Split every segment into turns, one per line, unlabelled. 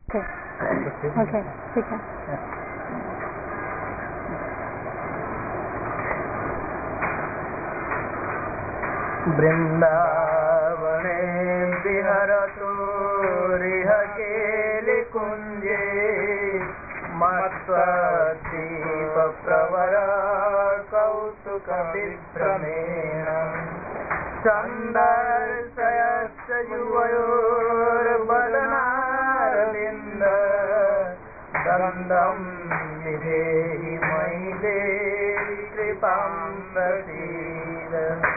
Okay ठीक है।
वृंदावने विहरतु रिह केलिकुञ्जे मत्स्वदीपप्रवर कौतुकविभ्रमेण सन्दर्शयश्च युवयोर्वदनारविन्द गन्धं विधेहि मयि देवि कृपां प्रसीद।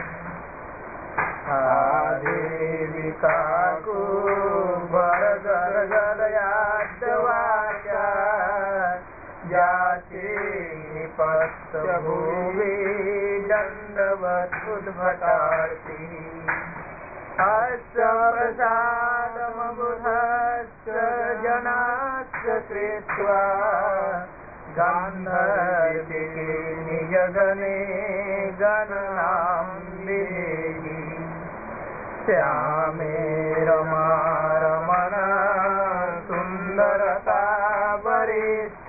देवी काकुभरगर्गदयाद्वाचा याचे निपत्तभुवि दण्डवदुद्भटार्ति अस्य प्रसादमबुधश्च जनाश्च कृत्वा गान्धर्विके निजगणे गणनां विधेहि श्यामे रमा रमण सुन्दरता वरिष्ठ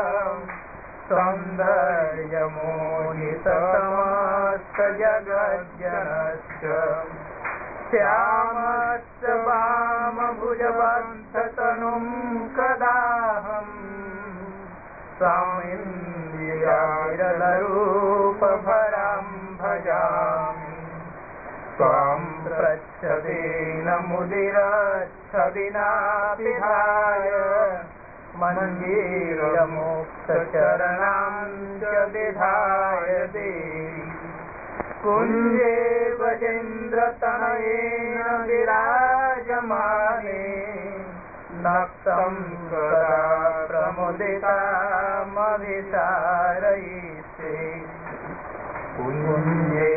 सौन्दर्यमोहित समस्त जगज्जनश्च श्यामश्च वामभुजबद्धतनुं कदाहम् स्वामिन्द्रियविरलरूपभरां भजामि त्वां प्रच्छदेन मुदिरच्छदिनाभिधाय मञ्जीरमुक्तचरणां च विधाय देवि कुञ्जे गजेन्द्रतनयेन विराजमाने नक्तं कदा प्रमुदितामभिसारयिष्ये कुञ्जे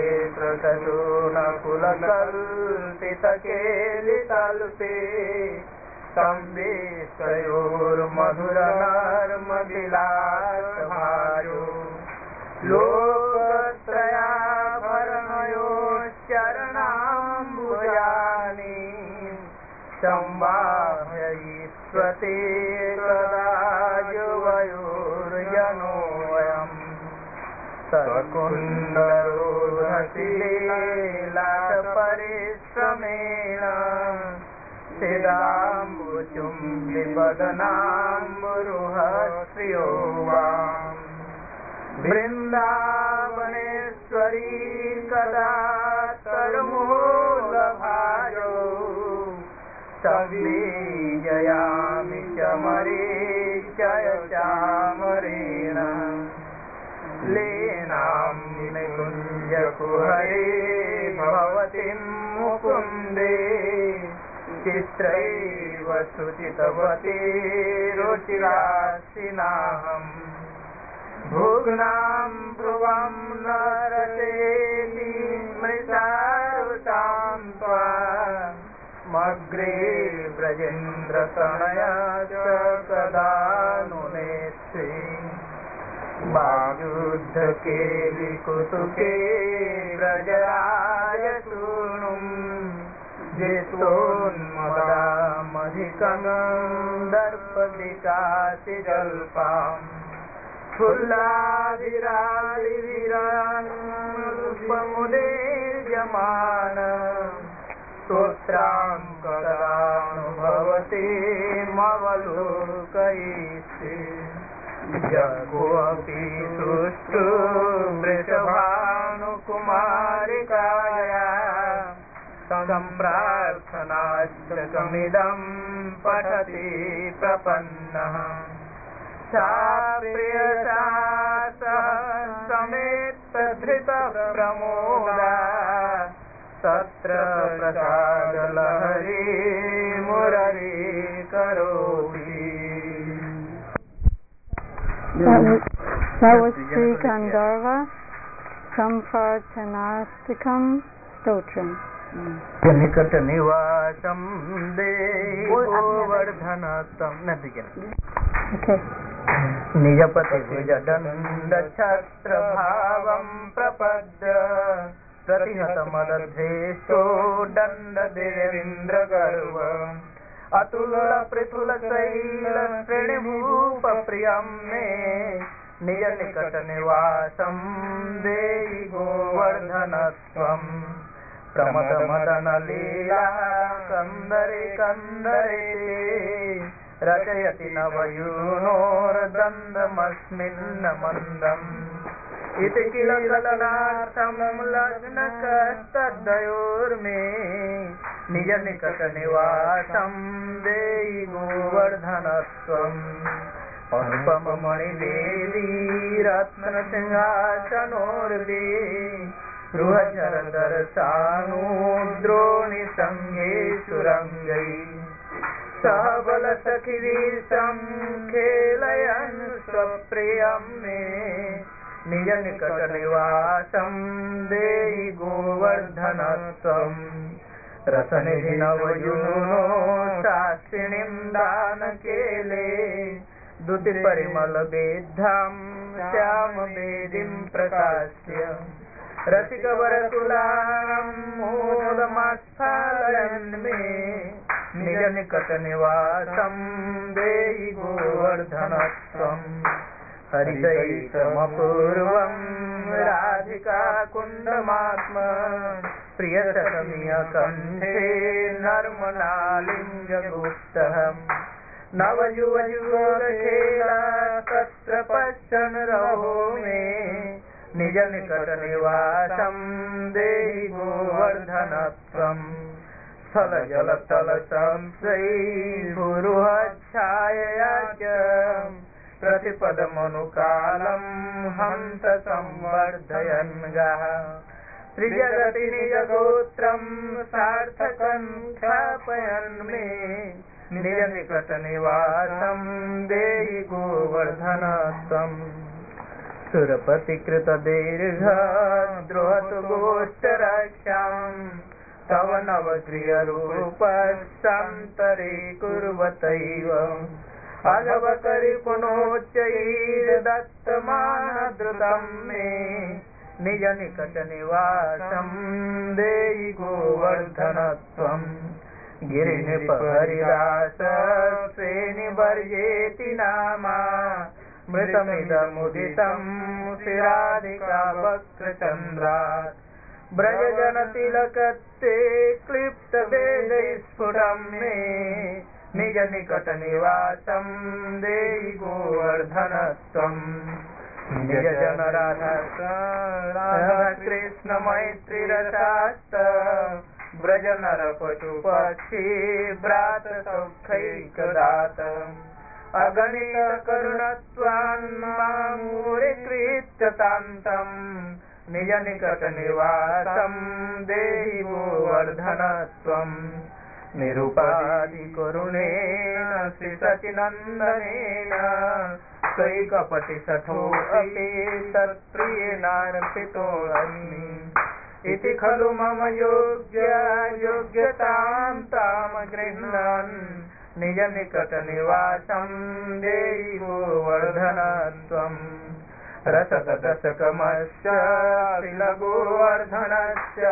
प्रसजोनकुलकल्पितकेलितल्पे संवेष्टयोर्मधुरनर्मविलासभाजो लोकत्रयाभरणयोश्चरणाम्बुजानि संवाहयिष्वते कदा युवयोर्जनोऽयम् सकुण्डलोधशीलाटपरिश्रमेण सिदाम्बुचुम्बिवदनाम्बुरुहश्रियो वाम् वृन्दावनेश्वरी कदा तरुमूलभाजो संवीजयामि च मरीचय चामरेण लीनां निकुञ्जकुहरे भवतीं मुकुन्दे चित्रैव सुचितवती रुचिरासिनाहम् भुग्नां भ्रुवं न रचेति मृतारुतां त्वामग्रे व्रजेन्द्रतनया च कदा नु नेत्सि वायुद्धके विकुतुके व्रजराजसूनुं जितोन्मदामधिकं दर्पविकासिजल्पाम् फुल्लाभिरालिविरानुपमुदीर्यमान स्तोत्रां कदानुभवति मवलोकयिष्ये जगोऽपि सुष्ठु वृषभानुकुमारिकाया सम्प्रार्थनाश्चकमिदं पठति प्रपन्नः सा प्रियसा सह समेतधृतप्रमोदा तत्र प्रसादलहरी मुररी करोति।
That was Sri Gandharva Sampartanastikam Stotram.
निकट निवासं देहि गोवर्धनतं निजपति भुजदण्डछत्रभावं प्रपद्य प्रतिहतमदधेष्टो दण्डदेवेन्द्रगर्व अतुल पृथुल शैल श्रेणीभूप प्रियं मे निज निकट निवासं देहि गोवर्धनत्वम् प्रमद मदन लीला कंदरे कंदरे रचयति नवयूनोर्दन्दमस्मिन् मन्दम् इति किल लग्नार्थं लग्नकस्तद्वयोर्मे निज निकट निवासं देहि गोवर्धनत्वम् अनुपम मणिदेवी रत्नसिंहासनोर्वे बृहचरधर सानूद्रोणि संगेषु रङ्गै सबल सखिवीशं खेलयन् स्वप्रियं मे निज निकट निवासं देहि गोवर्धनत्वम् रसनिधि नवयूनो शास्त्रिणीं दानकेले दुति परिमल वेद्धां श्याम वेदीं प्रकाश्य रसिक वरतुलां मोदमास्फालयन् मे निज निकट निवासं देहि गोवर्धनत्वम् हरितैकमपूर्वं राधिका कुन्दमात्म प्रियसखमिय कण्ठे नर्मनालिङ्गगुप्तः नवयुवयुवखेला तत्र पश्यन् रहो मे निज निकट निवासं देहि गोवर्धनत्वम् स्थल जल तल संशयैर्भुरुहच्छायया च प्रतिपदमनुकालं हन्त संवर्धयन् गः त्रिजगति निजगोत्रं सार्थकं ख्यापयन् मे निज निकट निवासं देहि गोवर्धनत्वम् सुरपतिकृत दीर्घ द्रोहतु गोष्ठरक्षाम् तव नवगृहरूपस्तान्तरे कुर्वतैव अघवकरि पुनोच्चैर्दत्तमानद्रुतं मे निज निकट निवासं देहि गोवर्धनत्वम् गिरिनिपहरिदास श्रेणिवर्येति नामा मृतमिदमुदितं शिराधिका वक्रचन्द्रात् ब्रजजनतिलकत्ते क्लिप्तवेदैस्फुटं मे निज निकट निवासं देहि गोवर्धनत्वम् निज जन राधा कृष्ण मैत्रीरसास्त ब्रज नर पशु पक्षी भ्रात सौख्यैकदात अगणित करुणत्वान्मामुरीकृत्य तान्तम् निज निकट निवासं देहि गोवर्धनत्वम् निरुपाधि करुणेन श्री सचिनन्दनेन कैकपटि सठोऽपि तत्प्रियेनार्पितोऽस्मि इति खलु मम योग्यतां ताम गृह्णन् निज निकट निवासं देहि गोवर्धनत्वम् रसकदशकमश्च गोवर्धनस्य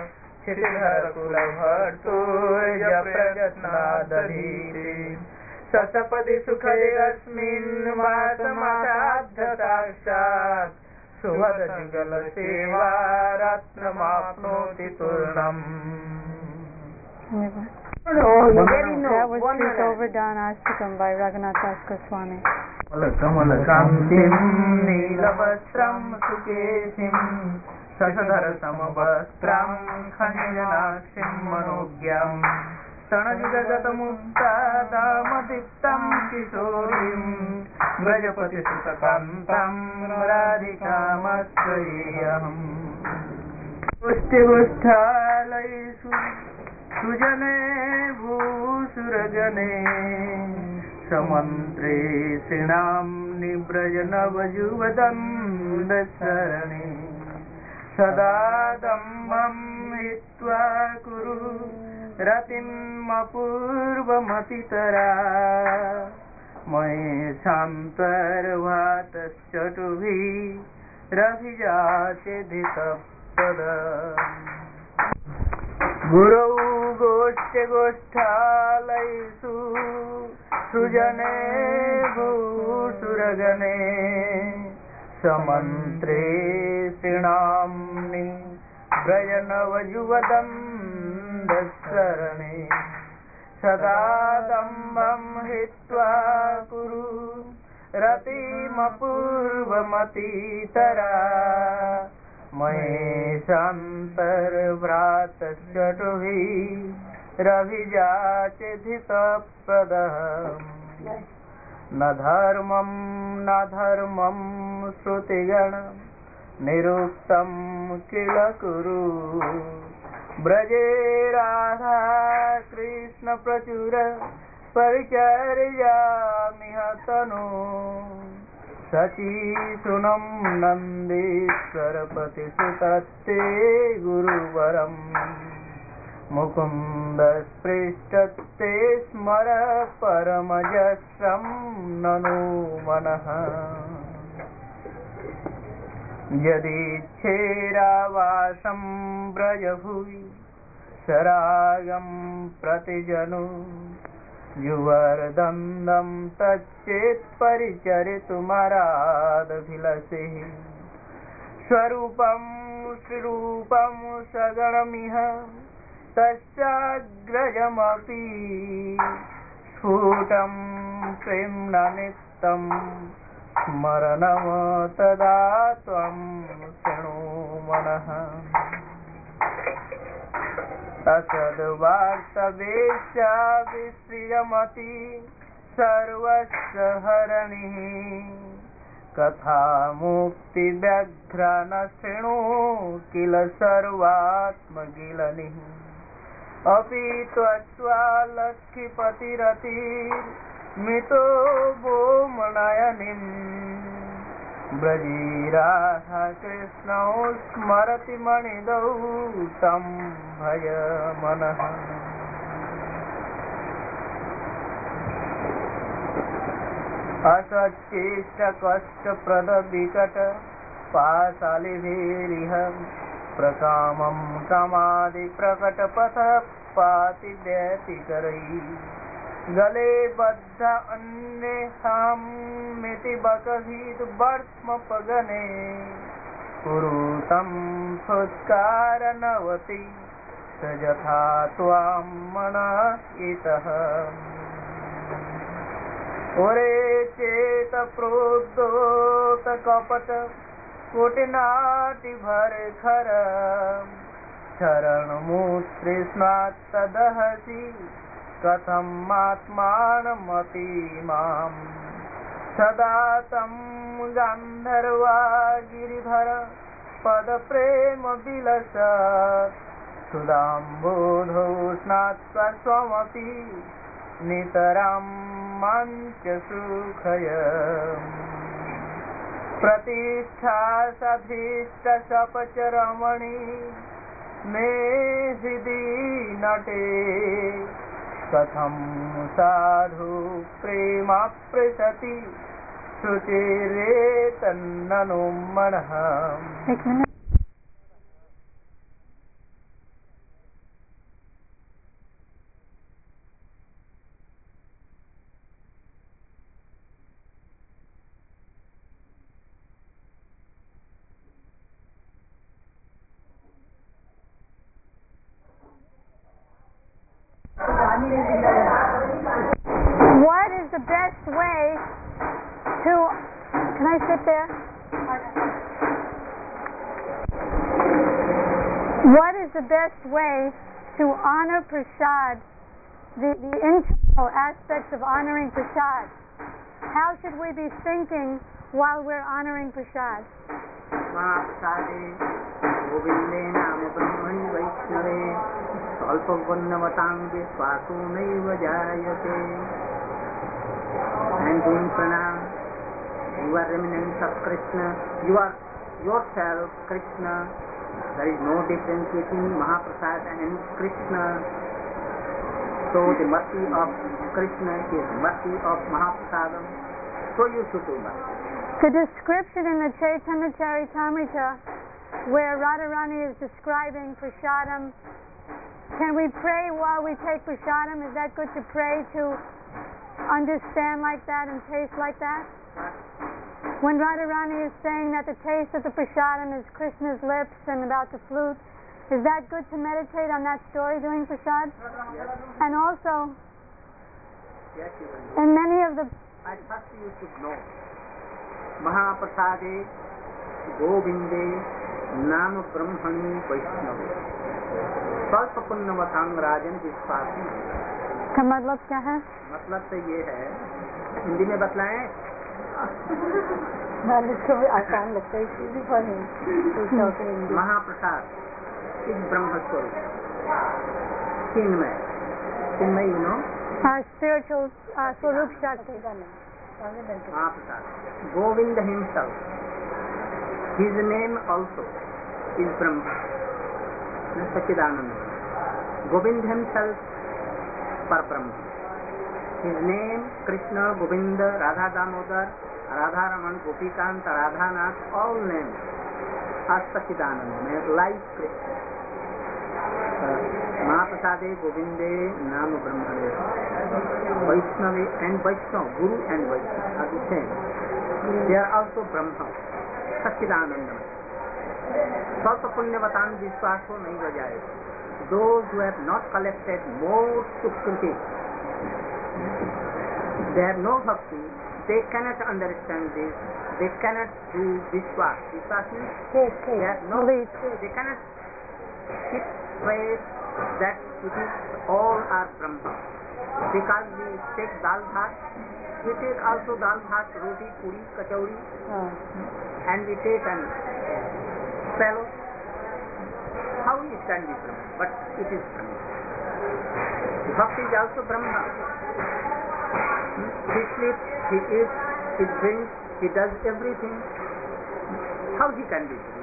क्षितिधरकुलभर्तुर्य प्रयत्नादधीते ससपदि सुखैरस्मिन् वासमासाध्य साक्षात् सुहृदजुगल सेवा रत्नमाप्नोति तूर्णम्.
That was Srigovardhan Ashtakam by Raghunath Das Goswami.
कमलकान्तिं नीलवस्त्रं सुकेशिं Shashadhar समवस्त्रं खञ्जनाक्षिं मनोज्ञं स्तनयुगगतमुक्तादामदीप्तं किशोरीं व्रजपतिसुतकान्तं राधिकामश्रयेऽहम्. पुष्टिपुष्ठालयेषु सुजने भूसुरजने समन्त्रे श्रीणां निव्रजनवयुवदन्दशरणे सदा दम्भं हित्वा कुरु रतिमपूर्वमतितरा महेशान्तर्वातश्चटुभिरभिजात्यधिकपद. गुरौ गोष्ठगोष्ठालयेषु सृजने भूसुरगणे समन्त्रे श्रीणाम्नि व्रजनवयुवदन्दशरणे सदा दम्भं हित्वा कुरु रतिमपूर्वमतीतरा महेशान्तर्भ्रातश्चटुभिरभिजाचिधितप्रदः न धर्मं श्रुतिगण निरुक्तं किल कुरु ब्रजे राधा कृष्ण प्रचुर परिचर्यामिह तनु शचीसुनं नन्दीश्वरपतिसुतस्ते गुरुवरं मुकुन्दस्पृष्टस्ते स्मर परमजस्रं ननु मनः यदीच्छेरावासं ब्रजभुवि सरागं प्रतिजनु युवर्दन्दं तच्चेत् परिचरितुमरादभिलषिः स्वरूपं श्रीरूपं सगणमिह तस्याग्रजमपि स्फुटं प्रेम्णा नित्यं स्मरणं तदा त्वं शृणु मनः असद्वार्तवेश्या विश्रियमति सर्वस्य हरणिः कथामुक्तिव्यघ्रा न शृणु किल सर्वात्मगिलनिः अपि त्वत्स्वालक्ष्मीपतिरतिर्मितो भूमनयनिम् ब्रजीराधा कृष्णौ स्मरति मणिदौ तं भज मनः असच्चेष्टकष्टप्रदविकट पाशालिभिरिह प्रकामं कामादिप्रकटपथः पाति व्यतिकरैः गले बद्ध अन्येहामिति बकभीद्वर्त्मपगने कुरुतं फुत्कारनवति स यथा त्वां मनः इतः ओरे चेत प्रोद्योत कपट कोटिनाटिभरखर चरणमूर्तृष्णात् तदहसि कथम् आत्मानमतीमाम् सदा तं गान्धर्वा गिरिधर पदप्रेम विलसत् सुदाम्बोधौ स्नात्वा स्वमपि नितरां मञ्चसुखय प्रतिष्ठा सधीष्टशपचरमणि मे हृदि नटे कथं साधु प्रेमाप्रिशति शुचिरेतन्ननु मनः
What is the best way to... Can I sit there? What is the best way to honor prasad, the internal aspects of honoring prasad? How should we be thinking while we're honoring prasad?
गोविंदे नाम ब्रह्मणि वैष्णवे स्वल्पवन्नमतां विश्वासो नैव जायते. I am doing pranam. You are remnants of Krishna. You are yourself Krishna. There is no difference between Mahaprasad and Krishna. So the mercy of Krishna is mercy of Mahaprasadam. So you should do that.
The description in the Chaitanya Charitamrita where Radharani is describing prasadam Can we pray while we take prasadam? Is that good to pray to understand like that and taste like that? When Radharani is saying that the taste of the prasadam is Krishna's lips and about the flute, is that good to meditate on that story during prasad?
Yes.
And also,
Yes, you will.
in many of the...
At first you should know. Mahaprasade Govinde Nam Brahmani Vaishnava Salpa Punnavatam Rajan Vispasi.
का मतलब क्या है?
मतलब तो ये है, हिंदी में बतलाएं?
आसान लगता है इसी पर
महाप्रसाद इस ब्रह्म स्वरूप चिन्मय you know
spiritual Swarup Shakti.
महाप्रसाद Govind himself, his name also is Brahma, Sachidananda. Govind himself पर Brahma, his name Krishna, Govinda, Radha Damodar, Radha Raman, Gopikant, Radhanath, all names are Sachidananda, like Krishna. Mahaprasade Govinde Nam Brahmane Vaishnava and Vaishnava, Guru and Vaishnava are the same. They are also Brahma, Sachidananda. Salpa Punyavatan Vishwaso nahi vajaye. Those who have not collected more Sukriti, they have no bhakti, they cannot understand this, they cannot do Vishwas. Vishwas means they have no, they cannot keep straight that it is all are Brahma. Because we take dal bhat, we take also dal bhat, roti, puri, kachauri, and we take an fellow. How it can be Brahma? But it is Brahma. Bhakti is also Brahma. He sleeps, he eats, he drinks, he does everything. How he can be Brahma?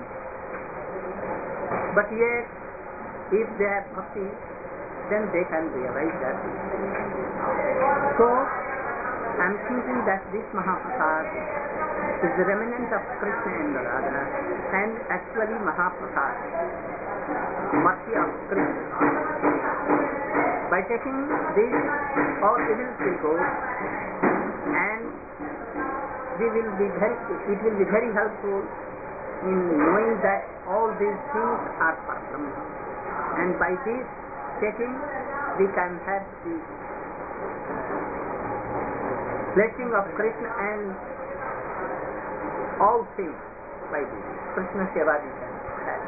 But yet, if they have bhakti, then they can realize that. So, I am thinking that this Mahaprasad is the remnant of Krishna and Radha, and actually Mahaprasad, mercy of Krishna. By taking this, all evils will go, and it will be very helpful in knowing that all these things are for Brahma. And by this taking, we can have the blessing of Krishna and all things by this. Krishna Seva we can have.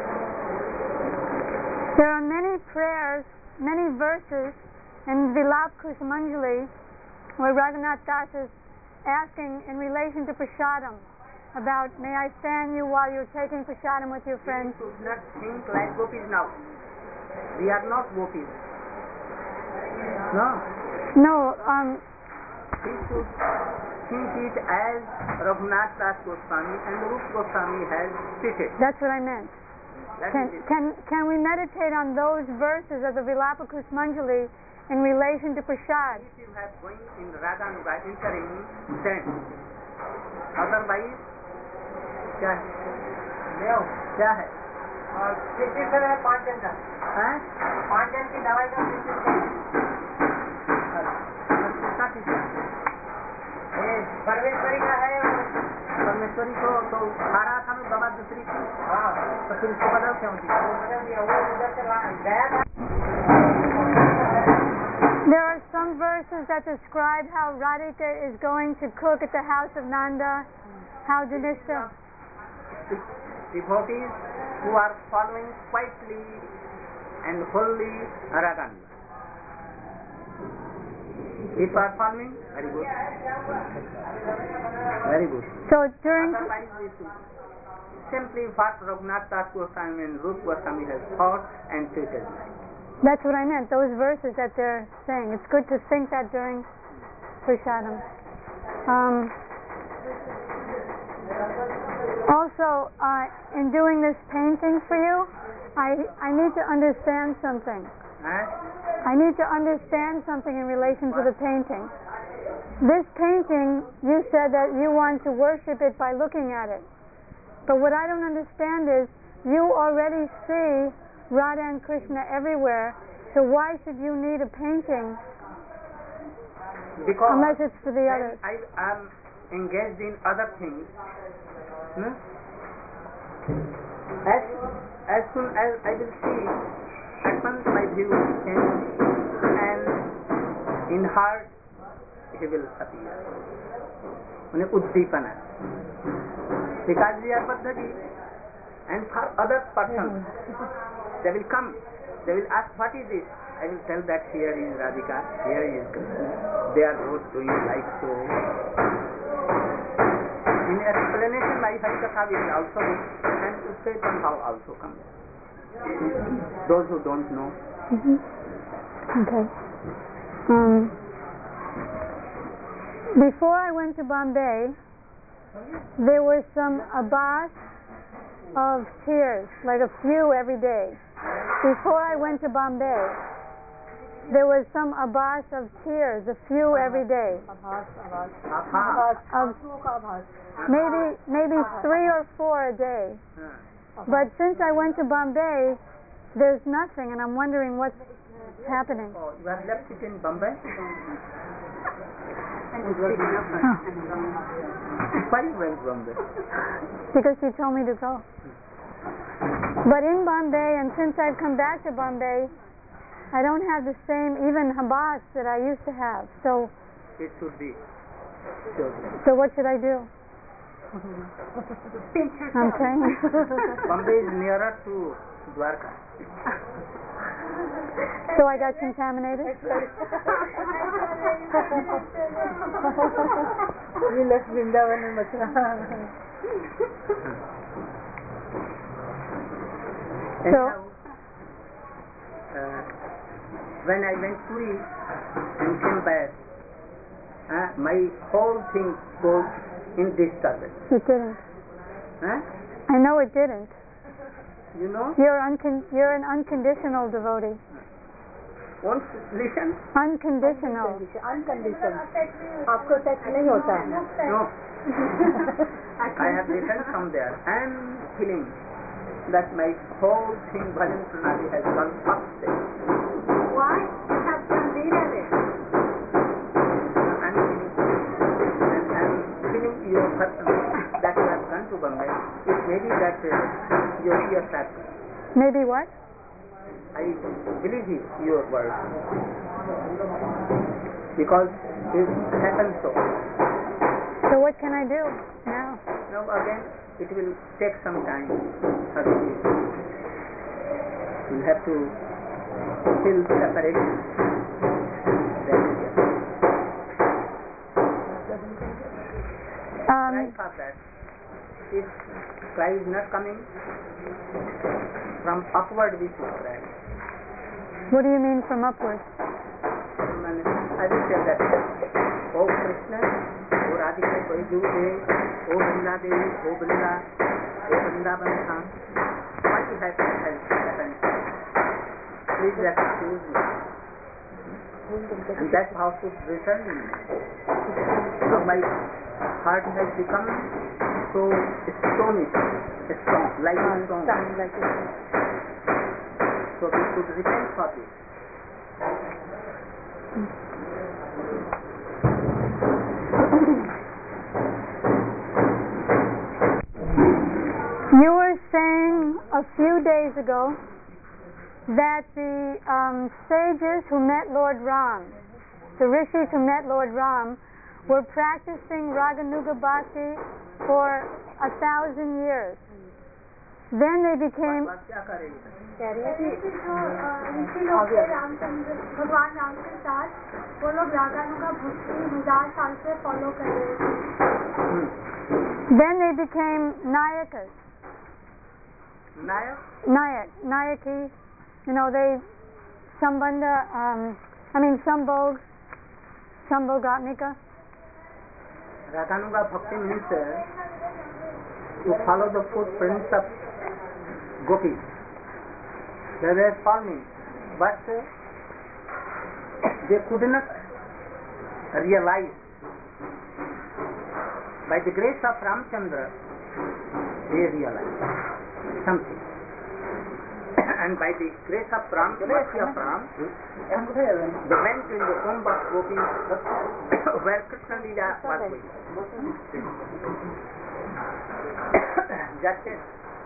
There are many prayers, many verses in Vilap Kusumanjali where Raghunath Das is asking in relation to prasadam about, may I fan you while you're taking prasadam with your friends?
We should not think like gopis now. We are not gopis. No.
No,
We should think it as Raghunath Das Goswami and Rup Goswami has stated.
that's what I meant.
That is it.
Can we meditate on those verses of the Vilapa Kusumanjali in relation to prasad?
If you have going in Radhanuga entering, then otherwise क्या है? क्या है?
Prescription है 5 दिन का,
हैं?
5 दिन की दवाई का प्रिस्क्रिप्शन परमेश्वरी का है।
परमेश्वरी को तो खा रहा था मैं दवा दूसरी थी,
हाँ,
तो फिर इसको बदल क्यों दी?
वो उधर से गया था।
There are some verses that describe how Radhika is going to cook at the house of Nanda, how Janishta...
Devotees who are following quietly and wholly Radhanuga. If you are following, very good. Very good.
So during...
Otherwise we should simply what Raghunath Das Goswami and Rup Goswami has thought and treated like.
That's what I meant, those verses that they're saying. It's good to think that during prasadam. Also, in doing this painting for you, I need to understand something. I need to understand something in relation to the painting. This painting, you said that you want to worship it by looking at it. But what I don't understand is, you already see Radha and Krishna everywhere, So why should you need a painting
Because
unless it's for the
when
others?
I am engaged in other things, no? As soon as I will see, at once my view change, and in heart he will appear. उन्हें उद्दीपना. Because we are Paddhati, and for other persons, they will come, they will ask, what is this? I will tell that here is Radhika, here is Krishna, they are both doing like so. In explanation, my Harikatha will also be, and Uttaitan Bhav also comes. Those who don't know.
Okay. Before I went to Bombay, there were some abbas of tears, like a few every day. Before I went to Bombay, there was some abbas of tears, a few every day. Maybe 3 or 4 a day. But since I went to Bombay, there's nothing, and I'm wondering what's happening.
Oh, you have left it in Bombay? Why you went Bombay?
Because she told me to go. But in Bombay, and since I've come back to Bombay, I don't have the same even habas that I used to have. So
It should be.
so what should I do? I'm praying.
Bombay is nearer to Dwarka.
So I got contaminated?
We left Vrindavan and Mathura.
Anyhow, when I went to Puri and came back, my whole thing goes in disturbance.
It didn't.
Huh?
I know it didn't.
You know?
You're an unconditional devotee.
Won't listen?
Unconditional.
Unconditioned. आपको touch नहीं होता है.
No. I have written somewhere. I am feeling that my whole thing, Bhajan Pranali, has gone upstairs.
Why? You have done it.
I'm feeling your person that you have gone to Bombay. It may be that your factor.
Maybe what?
I believe your word. Because it happens so.
So what can I do now?
Now again, it will take some time. You'll have to fill separation. Try for that. If cry is not coming, from upward we should cry.
What do you mean from upward?
I will say that, O Krishna, O Radhika, O Jude, O Vrinda Devi, O Vrinda, O Vrindavan Tham, what has happened? Please excuse me. And that how should return me. Now my heart has become so stony, strong, like a stone. So we should repent for this.
You were saying a few days ago that the sages who met Lord Ram, the rishis who met Lord Ram, were practicing Raganuga Bhakti for 1,000 years. Then they became...
कह रहे हैं कि ऋषि लोग थे रामचंद्र भगवान राम के साथ वो लोग रागानुगा भक्ति 1000 साल से फॉलो कर रहे थे.
Then they became Nayakas. Nayaki. You know, they Sambandha, Sambhog, Sambhogatmika.
Raganuga Bhakti means to follow the footprints of gopis. They were forming, but they could not realize. By the grace of Ramchandra, they realized something. And by the grace of Ram, mercy of Ram, they went in the Kumbh of Gopis where Krishna Leela was going. Just it.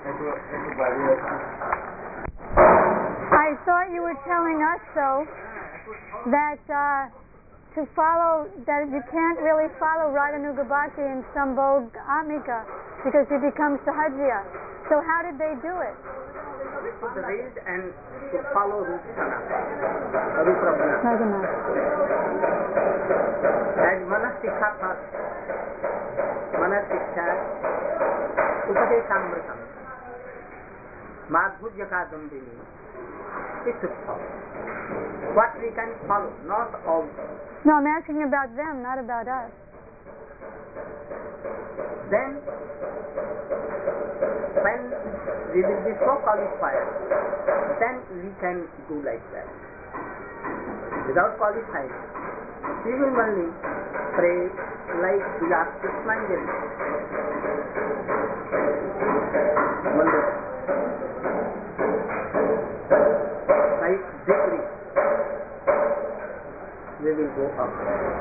I thought you were telling us, though, that to follow, that you can't really follow Radhanuga Bhakti in Sambhog Amika because he becomes Sahajya. So how did they do it?
To the read and to follow Rupa Raghunath. As Manasikkha first, Manasikkha Upadeshamritam, Madhurya Dundini, it should follow. What we can follow, not all.
No, I'm asking about them, not about us.
Then, when we will be so qualified, then we can do like that. Without qualifying, we will only pray like Vilas Krishnanjali. Like degree, we will go up.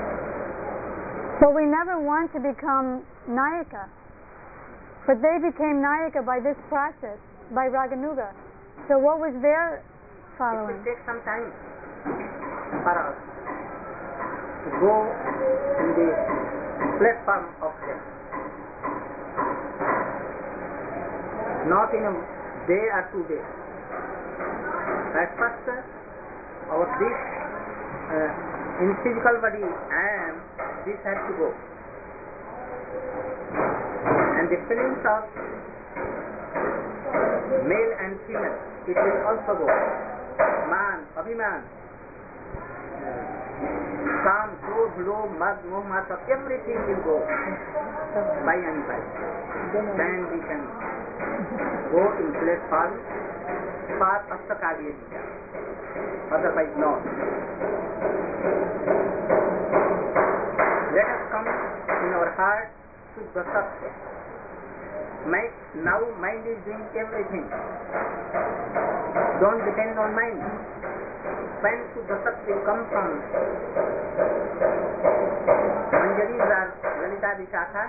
So we never want to become Nayaka. But they became Nayaka by this process, by Raganuga. So what was their following?
It will take some time for us to go in the platform of death. Not in a day or 2 days. At first, our this in physical body I am, this has to go. And the feelings of male and female, it will also go. Man, Abhiman, Kam, Krodh, Lobh, Madh, Moh, Mata, everything will go by and by. Then we can go in platform for Astakagya Gita. Otherwise not. Let us come in our heart to the Satya. Now mind is doing everything. Don't depend on mind. When Shuddha Sat will come from Anjalis or Lalita Vishakha,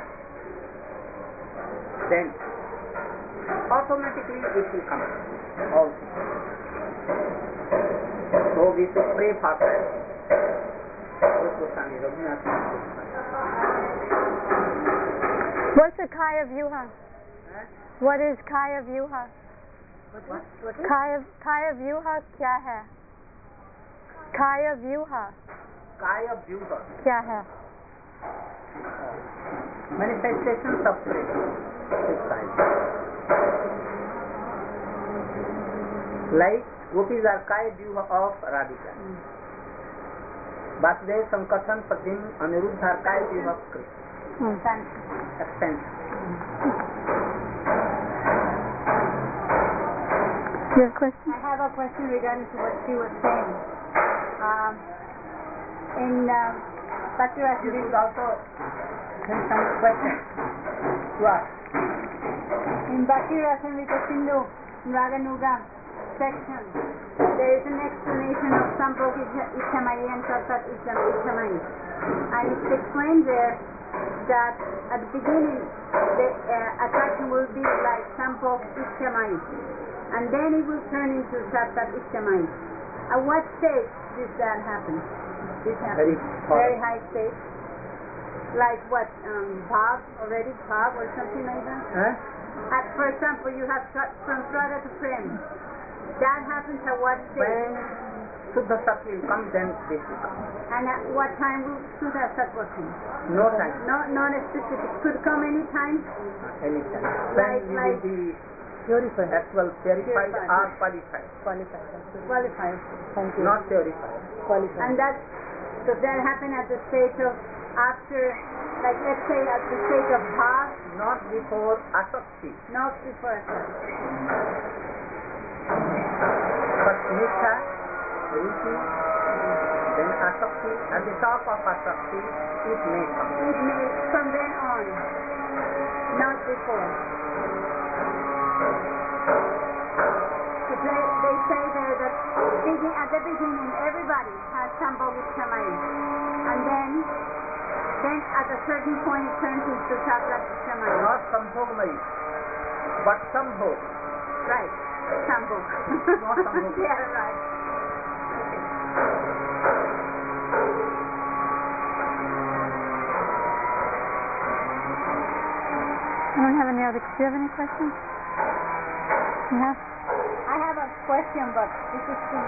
then automatically it will come also. So we should pray for that.
What's the Kaya Vyuha? What is Kaya Vyuha?
What?
Kaya Vyuha kya hai? Kaya Vyuha
Kaya Vyuha.
kya hai?
Manifestations of prayer. Like gopis are Kaya Vyuha of Radhika. Vasudev, Sankathan, Padin, Aniruddha are Kaya Vyuha of Krishna. Expansion.
Your question?
I have a question regarding to what she was saying. In Bhakti Rasa
You should also have some questions to ask.
in Bhakti Rasa Sindhu, Raganuga section, there is an explanation of Sambhog Ichamai and Satsat Ichamai. And it's explained there that at the beginning the attraction will be like Sambhog Ichamai, and then it will turn into Satsat Ichamai. At what stage does that happen? This happens very high stage. Like what, Bhav or something like that?
Huh?
For example, you have from Shraddha to Prem. That happens at what stage?
When Shuddha Sat will come, then this will come.
And at what time will Shuddha Sattva come?
No time.
Not a specific. Could come any time?
Anytime. When we will be purified, actual purified or qualified.
Qualified.
Thank you.
Not purified.
And does that happen at the stage of after, like let's say at the stage of Bhav?
Not before Asakti.
Not before Asakti.
First Nishtha, Ruchi, then Asakti. At the top of Asakti, it may come.
It may from then on, not before. So they
chanting and everybody has Shambho Gichamai. And then at a certain point it turns into Chakra Gichamai.
Not Sambhogmai, but Sambhog.
Right, Shambho.
Not Sambhog.
Yeah, right.
I don't have any other. Do you have any questions? No?
I have a question, but this is too...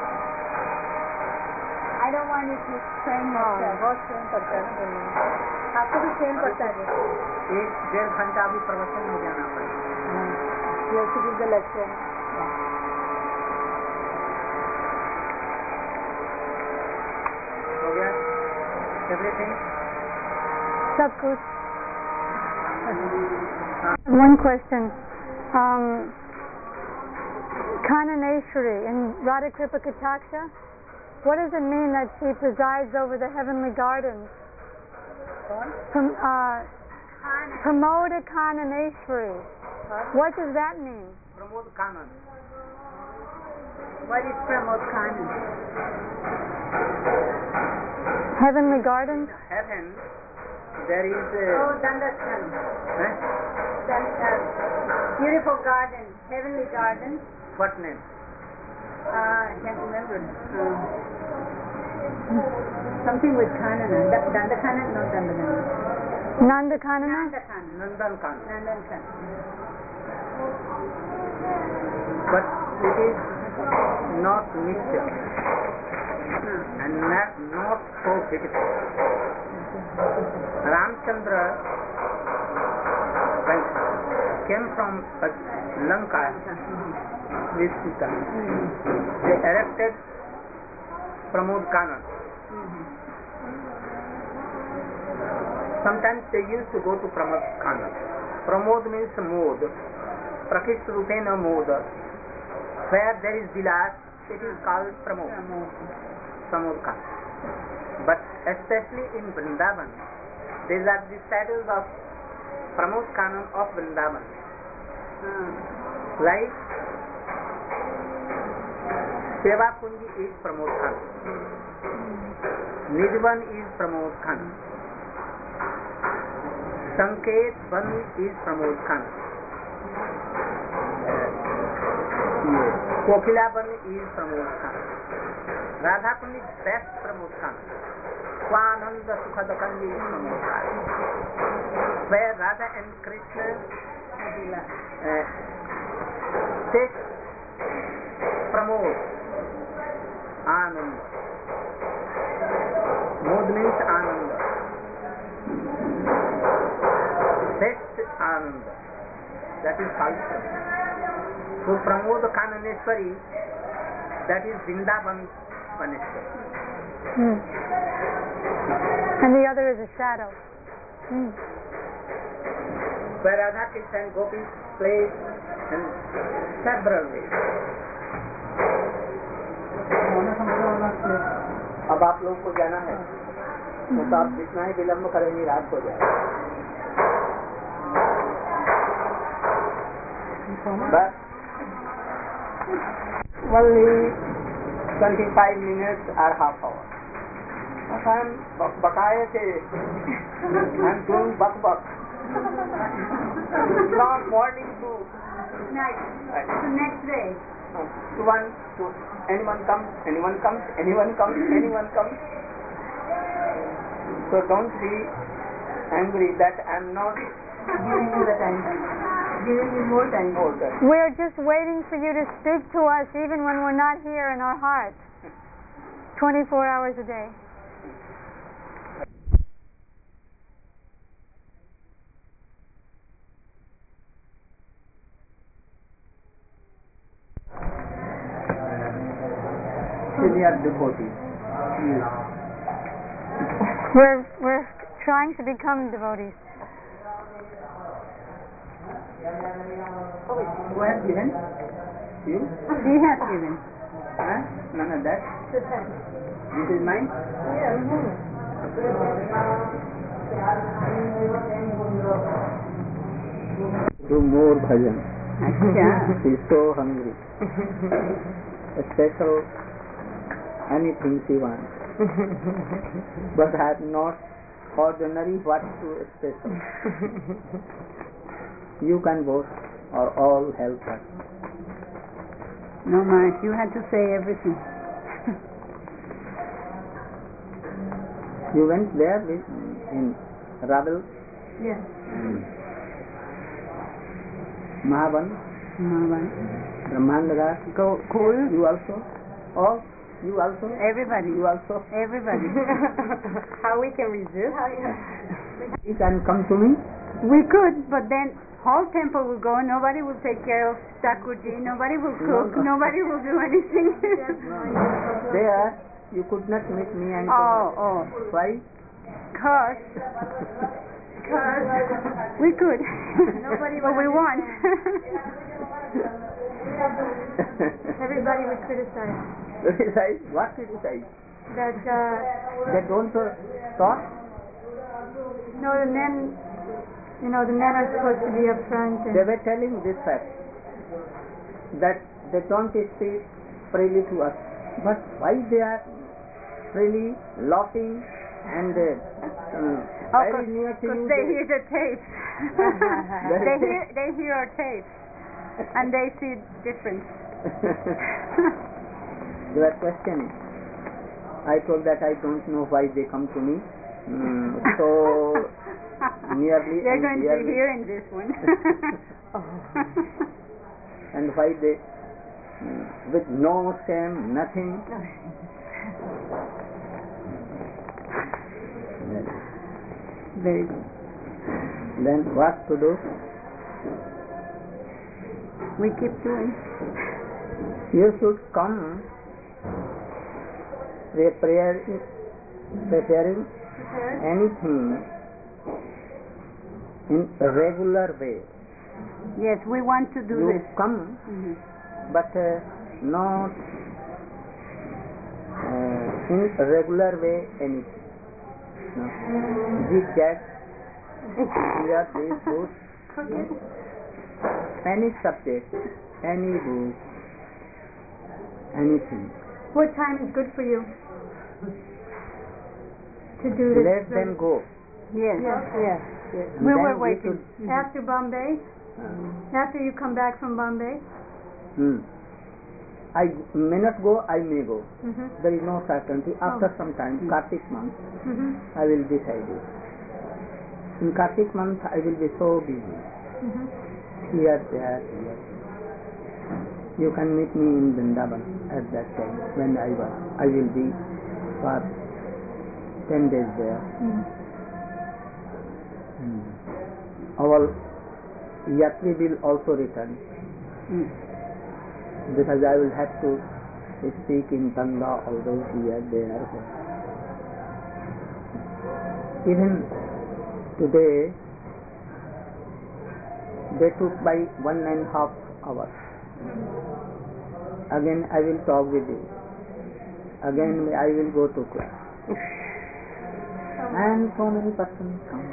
I don't want you to train yourself.
बहुत train करता है ना, आपको भी train करता है.
1-1.5 घंटा भी प्रवचन में जाना पड़ेगा.
You have to give the lecture.
हो गया? Everything?
सब कुछ. One question. Kananeshwari in Radha Kripa Kataksha, what does it mean that she presides over the heavenly gardens? Pramoda Kananeshwari. What does that mean?
Pramod Kanan.
What is Pramod Kanan?
Heavenly gardens?
Heaven, there is a...
Oh, Dandastan. Beautiful garden, heavenly garden.
What name?
I can't remember. Something with Kanana. Dandakanan? No, Dandakanan.
Nandakanana?
Nandan Kanan.
Nandankan.
But it is not Nitya and not so beautiful. Ramchandra came from Lanka with Sita. They erected Pramod Kanan. Sometimes they used to go to Pramod Kanan. Pramod means mod. Prakrit Rupena mod. Where there is vilas, it is called Pramod. Pramod Kanan. But especially in Vrindavan, these are the statues of Pramod Kanan of Vrindavan. Like Seva Kunji is Pramod Kanan. Nidvan is Pramod Kanan. Sanket Van is Pramod Kanan. Kokila Van is Pramod Kanan. Radha Kundi best Pramod Kanan. Swananda Sukhadakandi is Pramod Kanan. Where Radha and Krishna take Pramod, Ananda. Mod means Ananda. Best Ananda. That is called Pramod. So Pramod Kananeshwari, that is Vrindavan Vaneshwari.
And the other is a shadow.
Where Radha Krishna and Gopis play in several ways. अब आप लोग को जाना है तो आप जितना ही विलम्ब करेंगे रात हो जाएगा. But only 25 minutes or half hour. I'm bakaye the I'm doing bak. From morning to
Night. The next day.
Anyone comes. So don't be angry that I'm not
Giving you the time. Giving you more time.
We're just waiting for you to speak to us even when we're not here in our hearts. 24 hours a day.
Senior devotees.
We're trying to become devotees.
Who has given? You?
He has given.
Huh? None of that. This is mine? Do more bhajan.
Yeah.
He's so hungry. A special anything she wants. But I am not ordinary, what to special. You can both or all help us.
No, Maharaj, you had to say everything.
You went there in Ravel,
Yes.
Mahavan, Brahmandara.
Go, cool.
You also? Oh, you also?
Everybody.
You also?
Everybody.
How we can resist?
You can come to me.
We could, but then whole temple will go. Nobody will take care of Thakurji. Nobody will cook.
No.
Nobody will do anything.
There, you could not meet me and
Oh.
why?
Cause we could.
Nobody
but we
will
want.
Everybody would criticize
Criticize? What criticize?
that.
They don't talk?
No, the men. You know, the men are supposed to be up front. And
They were telling this fact, that they don't speak freely to us. But why they are freely laughing and very near to you?
They hear the tapes. they hear our tapes, and they see difference.
They were questioning. I told that I don't know why they come to me. So nearly
they're
and
going to
dearly.
hear in this one.
And why they with no shame, nothing.
Very good.
Then what to do?
We keep doing.
You should come preparing anything in a regular way.
Yes, we want to do
You
this.
come,
Mhm.
but not in a regular way anything. No. Zigzag, here, this, book, any subject, any book, anything.
what time is good for you to do this?
Let them go.
Yes.
Yes.
And
We
then
were
we
waiting.
should-
After Bombay, after you come back from Bombay.
I may not go, I may go.
Mm-hmm.
There is no certainty. After some time, Kartik month,
Mm-hmm.
I will decide it. In Kartik month, I will be so busy.
Mm-hmm.
Here, there, here. You can meet me in Vrindavan at that time when I will be for 10 days there. Our Yatri will also return because I will have to speak in Tanga always here, there. Even today, they took by 1.5 hours. Again I will talk with you. Again I will go to class. And so many persons come.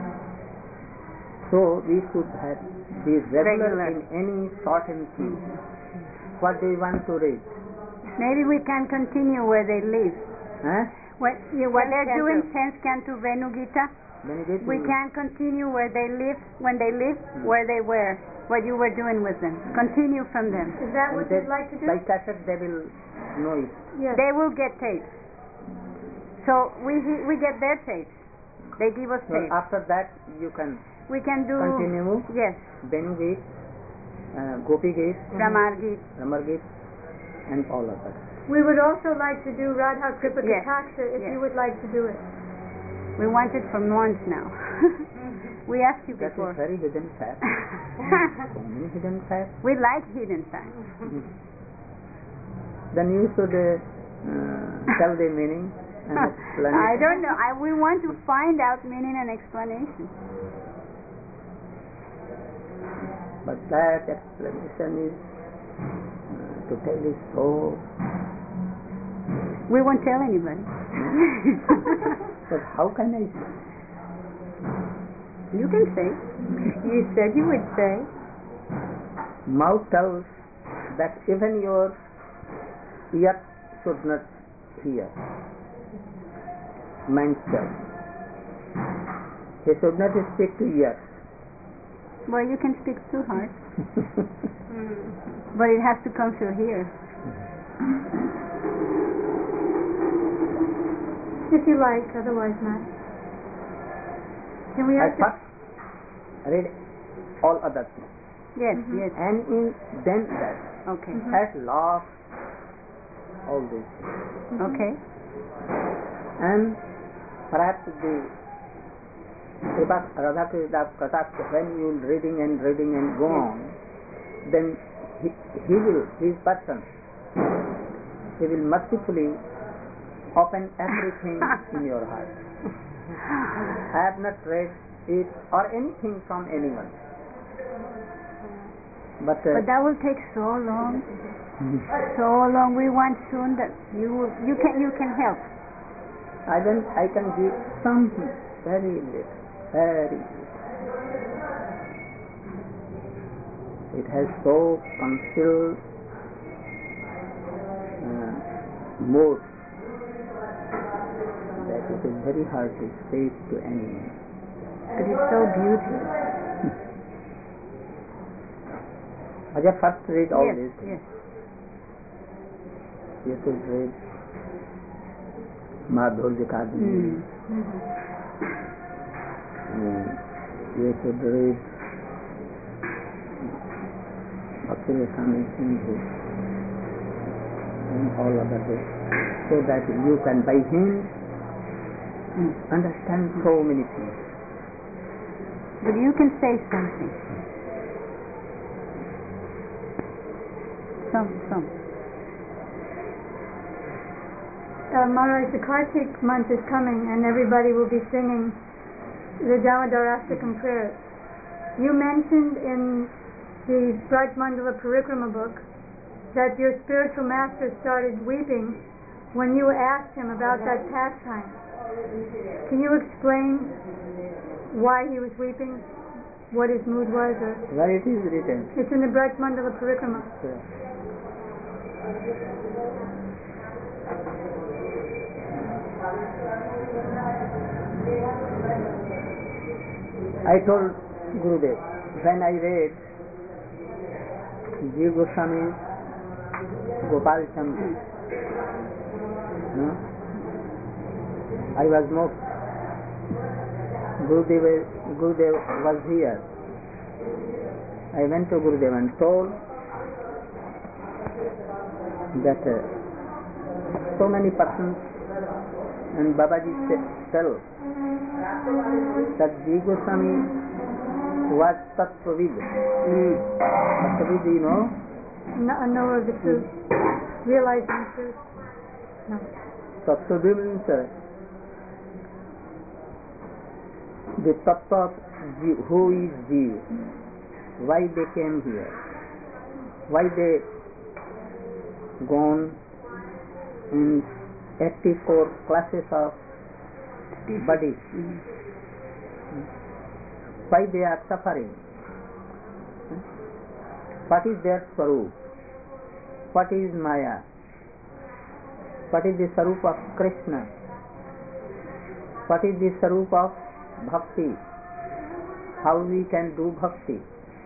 So we should be regular in any certain thing. What do you want to read?
Maybe we can continue where they live.
Huh?
What they're doing, 10th Canto Venu Gita,
Benedict?
we can continue where they live, when they live, where they were, what you were doing with them. Continue from them.
Is that what you'd like to do?
By cassette they will know it.
Yes.
They will get tapes. So we get their tapes. They give us
So
tapes.
after that you can
We can do.
continue
Yes.
Benu Gate, Gopi Gate,
Ramar Gita.
Ramar Gate, and all of that.
We would also like to do Radha Kripa
Yes.
Kataksha if
Yes.
you would like to do it.
We want it from once now. We asked you
That
before.
is very hidden fact. So many hidden facts.
We like hidden facts.
Then you should tell the meaning and explanation.
I don't know. We want to find out meaning and explanation.
But that explanation is to tell is so.
We won't tell anybody.
But how can I say?
You can say. You said you would say.
Mouth tells that even your ear should not here, mental. He should not speak to ears.
Well, you can speak through heart, but it has to come through here.
If you like, otherwise not. Can we
I
ask
first read all other things.
Yes, yes.
And then that,
Okay.
at last, all these things.
Okay.
And perhaps the Radhakrishna Katakya, when you reading and go on, then his person, he will mercifully open everything in your heart. I have not read it or anything from anyone. But
that will take so long. So long. We want soon that you can help.
I can give some very little. It has so concealed mood that it is very hard to speak to anyone.
But it's so beautiful.
I just first read all
Yes,
these things.
yes.
You should read Madhurya Kadmi. You should read Bhakti Swami Sindhu and all other books, so that you can by him understand so many things.
But you can say something. Some.
Maharaj, the Kartik month is coming and everybody will be singing the Damodarastakam prayers. You mentioned in the Braj Mandala Parikrama book that your spiritual master started weeping when you asked him about that pastime. Can you explain why he was weeping? What his mood was?
Where it is written?
It's in the Braj Mandala Parikrama.
Yeah. I told Gurudev, when I read Jiva Goswami Gopal Chandra, I was moved. Gurudev was here. I went to Gurudev and told that so many persons, and Babaji tell that Jiva Goswami was Tattvavid. Tattvavid, you know?
A knower of the truth, realizing the truth. No.
Tattvavid means the Tattva of who is Jiva, why they came here, why they gone in 84 classes of bodies, why they are suffering, what is their Swarup, what is Maya, what is the Swarup of Krishna, what is the Swarup of Bhakti, how we can do Bhakti,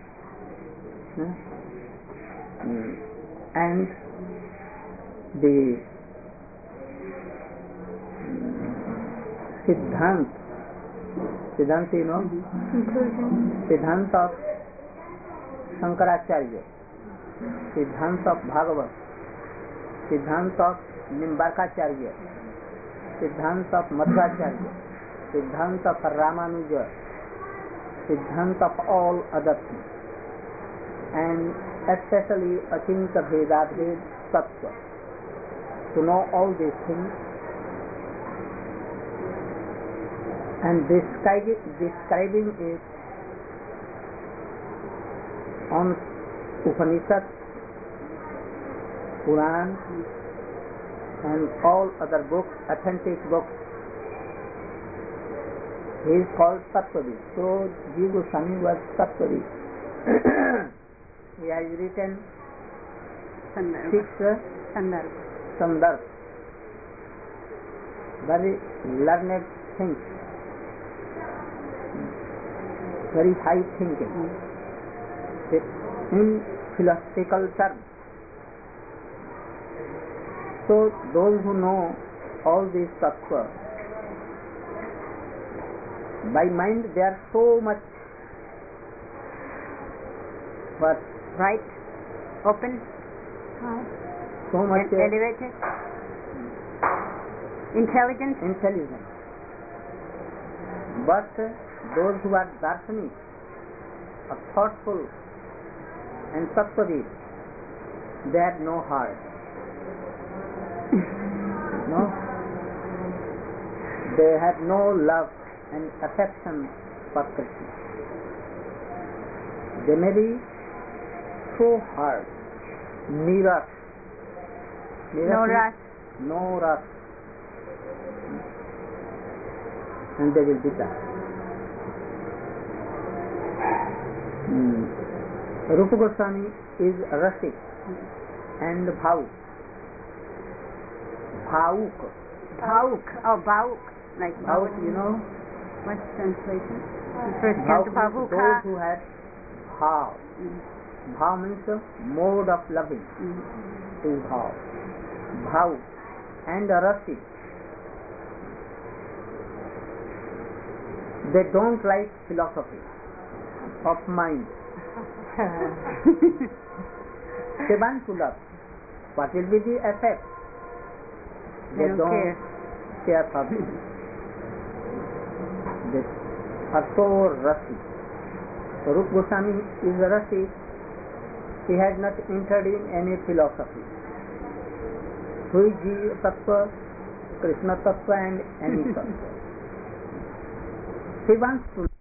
and the Siddhant, you know?
Conclusion.
Siddhant of Shankaracharya, Siddhant of Bhagavat, Siddhant of Nimbarkacharya, Siddhant of Madhvacharya, Siddhant of Ramanuja, Siddhant of all other things, and especially Achinta Bhedabhed Tattva. To know all these things and describing it on Upanishad, Puran, and all other books, authentic books. He is called Tattvavid. So Jiva Goswami was Tattvavid. He has written 6 Sandarbha. very learned things, very high thinking in philosophical terms. So those who know all these tattva, by mind they are so much
right, open,
so much
elevated, intelligent.
But those who are darshanik, are thoughtful and tattvavid, they have no heart. No, they have no love and affection for Krishna. They may be so hard, niras, no rush, and they will be done. Rupa Goswami is rasik and bhavuk.
Like
Bhavuk, you know?
What's the translation? The first
Bhavuk
canto, Bhavuka.
those who have bhav. Bhav means a mode of loving. To bhav. Bhav and rasik. They don't like philosophy of mind. They want to love. What will be the effect?
They don't
care for this. They are so rusty. So Rupa Goswami is rusty. He has not entered in any philosophy. Who is Jiva Tattva, Krishna Tattva and any Tattva. He wants to